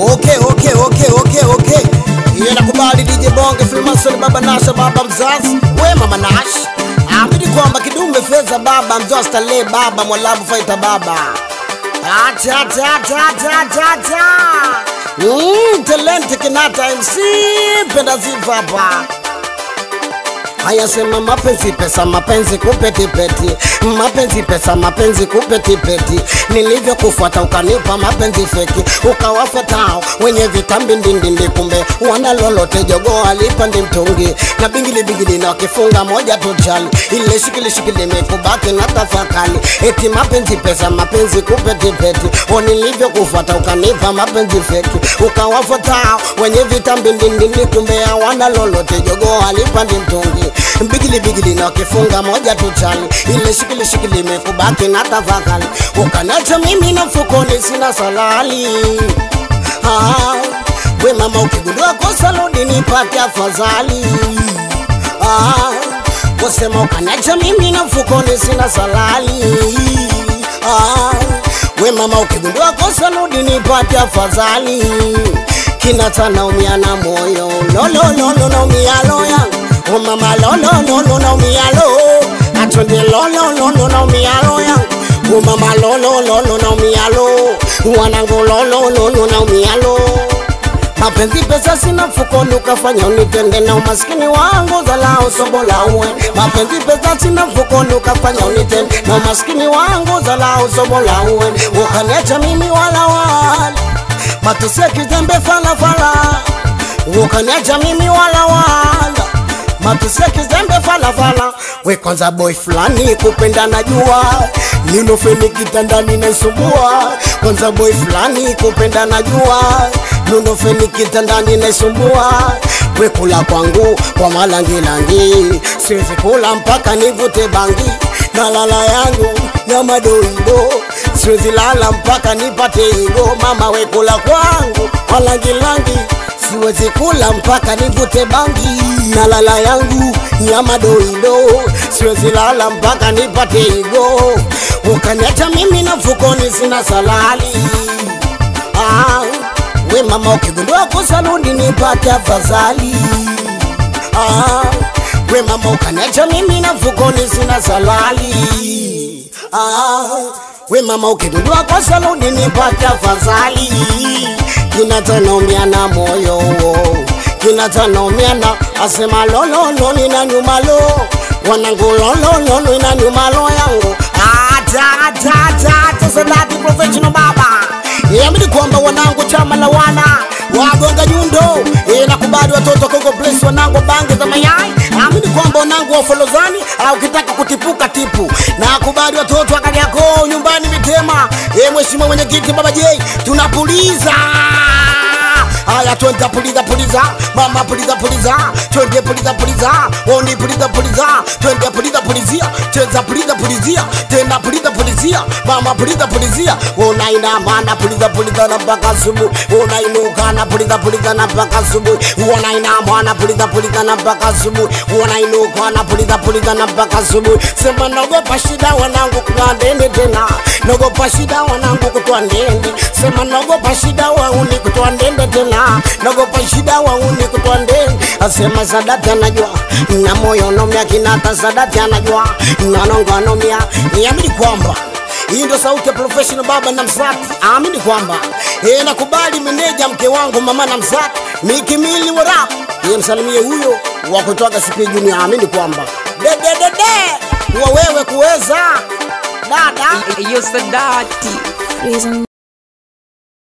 Okay. Yeye nakubali DJ Bonge Freemason baba Nasha baba mzazi. We mama Nash. Amini kwamba kidume fedha baba mzazi tale baba mwalabu fighter baba. Acha. Talent kinata MC penda ziva hapa. Haya sema mapenzi pesa mapenzi kupeti peti. Mapenzi pesa mapenzi kupeti peti. Nilivyo kufuata ukanipa mapenzi feki. Ukawafuatao wenye vitambi ndindindi kumbe wana lolote jogo alipandi mtungi. Na bingili na wakifunga moja tujali. Ile shikili mekubaki na tafakali. Eti mapenzi pesa mapenzi kupeti peti. Nilivyo kufuata ukanipa mapenzi feki. Ukawafuatao wenye vitambi ndindindi kumbe wana lolote jogo alipandi mtungi. Bigili na wakifunga moja tuchali. Ile shikili mekubaki na tafakali. Ukanacha mimi na mfukoni sina salali. We mama ukigundua kosa rudi nipate afadhali. Kusema ukanacha mimi na mfukoni sina salali. We mama ukigundua kosa rudi nipate afadhali. Kinata naumia na moyo. Lo naumia lo yangu. Oh mama lo naumia lo. Atonde lo naumia lo yangu. Oh mama lo naumia lo. Wanangu lo naumia lo. Mapenzi pesa sina mfukoni ukafanya unitende na umaskini wangu zalao sobola uwe. Mapenzi pesa sina mfukoni ukafanya unitende na umaskini wangu zalao sobola uwe. Ukaniacha mimi wala matusia kizembe fala. Ukaniacha mimi wala matusia kizembe fala. We kwanza boy fulani kupenda najua. Ninofeni kitandani naisumbua. Kwanza boy fulani kupenda najua. Ninofeni kitandani naisumbua. We kula kwangu kwa malangi. Siwezi kula mpaka nivute bangi. Na lala yangu na madoido. Siwezi lala mpaka nipate igo. Mama we kula kwangu kwa langi. Siwezi kula mpaka nivute bangi. Na lala yangu ya madoido. Siwezi lala mpaka nipate igo. Ukaniacha mimi na mfukoni sina salali. We mama ukigundua kosa rudi nipate afadhali. We mama ukaniacha mimi na mfukoni sina salali. We mama ukigundua kosa rudi nipate afadhali. Kinata naumia na moyo. Kinata naumia na asema lo nina nyuma lo. Wanangu lo nina nyuma lo yangu. Sadati professional baba. Amini kwamba wanangu chama la wana wagonga nyundo. Nakubali watoto Kongo Place wanangu bange za mayai. Amini kwamba wanangu wa Folozani au kitaka kutipuka tipu. Nakubali watoto wakali yako nyumbani Mitema. Mheshimiwa mwenyekiti baba J tunapuliza. Aya twende puliza. Mama puliza. Twende puliza. Oni puliza. Twende pulizia. Cheza pulizia. Tena pulizia. Mama pulizia. Unainama na puliza na mpaka subu. Unainuka na puliza na mpaka subu. Unainama na puliza na mpaka subu. Unainuka na puliza na mpaka subu. Sema naogopa shida wanangu kutwandende tena. Naogopa shida wanangu kutwandende. Sema naogopa shida wauni kutwandende tena. Naogopa shida wauni kutwandende. Asema Sadati anajua na moyo nomia kinata Sadati anajua na nongo anomia. Niamini kwamba hii ndio sauti ya professional baba na Msati. Amini kwamba nakubali meneja mke wangu mama na Msati Mikimili wa rap. Msalimie huyo wa kutoka Sipi Junior. Amini kwamba wa wewe kuweza dada Sadati.